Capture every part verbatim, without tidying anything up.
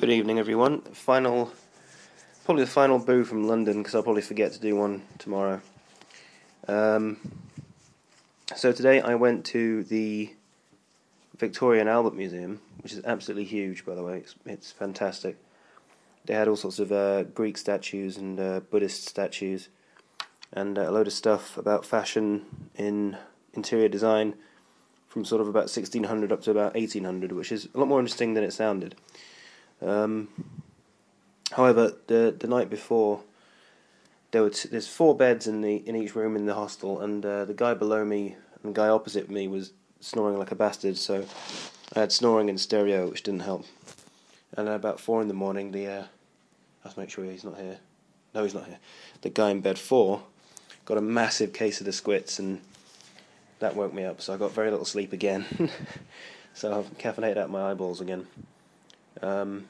Good evening, everyone. Final, probably the final boo from London, because I'll probably forget to do one tomorrow. Um, so today I went to the Victoria and Albert Museum, which is absolutely huge, by the way. It's, it's fantastic. They had all sorts of uh, Greek statues and uh, Buddhist statues, and uh, a load of stuff about fashion in interior design from sort of about sixteen hundred up to about eighteen hundred, which is a lot more interesting than it sounded. Um, however, the the night before, there were t- there's four beds in the in each room in the hostel, and uh, the guy below me and the guy opposite me was snoring like a bastard. So I had snoring in stereo, which didn't help. And at about four in the morning, the uh, I have to make sure he's not here. No, he's not here. The guy in bed four got a massive case of the squits, and that woke me up. So I got very little sleep again. So I've caffeinated out my eyeballs again. Um,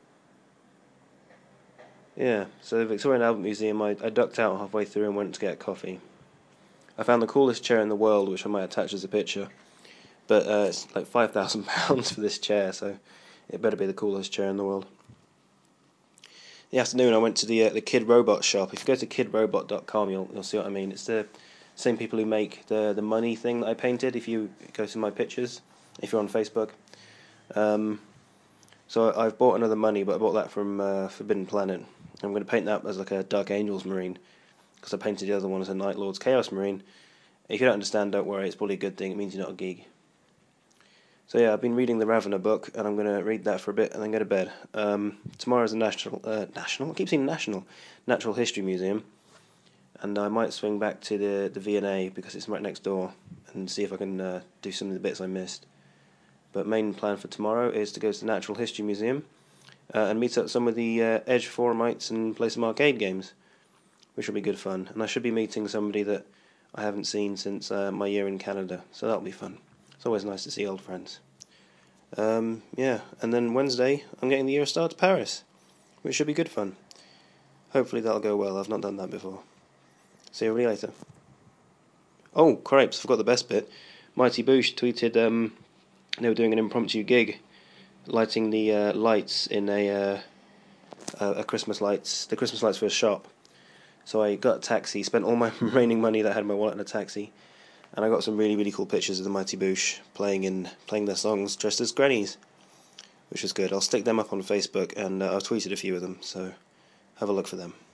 yeah, so the Victoria and Albert Museum, I, I ducked out halfway through and went to get a coffee. I found the coolest chair in the world, which I might attach as a picture, but uh, it's like five thousand pounds for this chair, so it better be the coolest chair in the world. In the afternoon, I went to the uh, the Kid Robot shop. If you go to kid robot dot com, you'll you'll see what I mean. It's the same people who make the the money thing that I painted. If you go to my pictures, if you're on Facebook. Um, So I've bought another money, but I bought that from uh, Forbidden Planet. I'm going to paint that as like a Dark Angels Marine, because I painted the other one as a Night Lord's Chaos Marine. If you don't understand, don't worry, it's probably a good thing, it means you're not a geek. So yeah, I've been reading the Ravener book, and I'm going to read that for a bit and then go to bed. Um, tomorrow's a national, uh, national, I keep saying national, Natural History Museum, and I might swing back to the, the V and A, because it's right next door, and see if I can uh, do some of the bits I missed. But main plan for tomorrow is to go to the Natural History Museum uh, and meet up some of the uh, Edge forumites and play some arcade games, which will be good fun. And I should be meeting somebody that I haven't seen since uh, my year in Canada, so that'll be fun. It's always nice to see old friends. Um, yeah, and then Wednesday I'm getting the Eurostar to Paris, which should be good fun. Hopefully that'll go well. I've not done that before. See you later. Oh, cripes, I forgot the best bit. Mighty Boosh tweeted... Um, They were doing an impromptu gig, lighting the uh, lights in a, uh, a Christmas lights, the Christmas lights for a shop. So I got a taxi, spent all my remaining money that I had in my wallet in a taxi, and I got some really really cool pictures of the Mighty Boosh playing in playing their songs dressed as grannies, which was good. I'll stick them up on Facebook, and uh, I've tweeted a few of them, so have a look for them.